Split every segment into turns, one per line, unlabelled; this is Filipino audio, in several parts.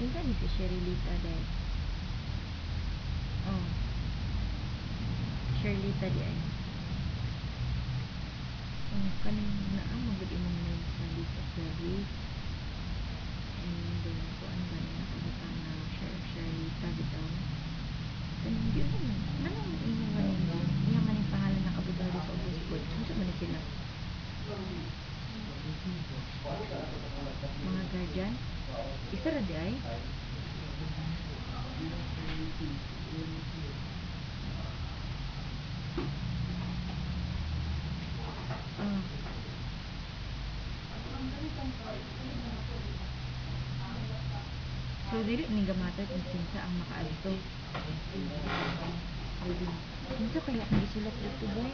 Kinsa ni si Sherilita dahil? Oh, Sherilita di ay. Kaning naamagod imong name sa list of the race. And then, kuan ba na nakabutang na Sherilita bitaw. Kaning yun naman. Anong imong maning mo? Iyang maning pangalan nakabutang na sa ubos po. Ano man sila? Mga guardian? Isa ra di ay? So, dili ni gamatod ni kinsa ang makaadto. Kinsa kaya kung isulat dito boy?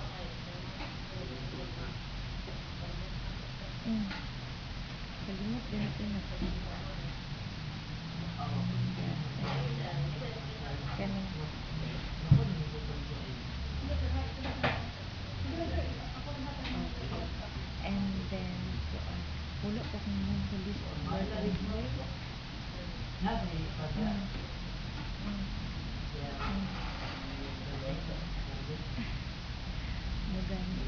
Kalimot din ito na. Kaning and then pulo pa kung mo sa list of birthdays boy. Magani.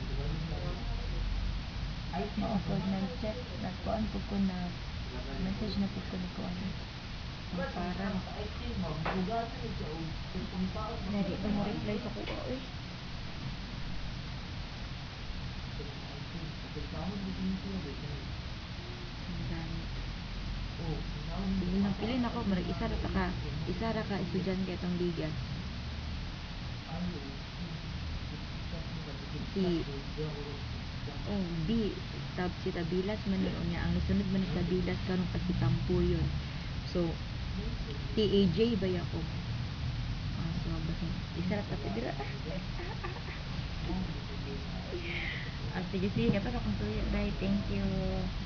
Oo po, nag-check. Nagkuhan po ko na message na po ko ni kuhan. Ang parang nari ba mo reply sa kuha eh. Sige lang, pilin ako. Marag isa ra ka estudyante itong liga. Si Tabilas man yun niya. Ang isunod man sa Tabilas karon pa si Tampo yun. So, TAJ ba ako? So, basta isa ra ka pidira. Sige, ito na kung tuyo. Bye, thank you.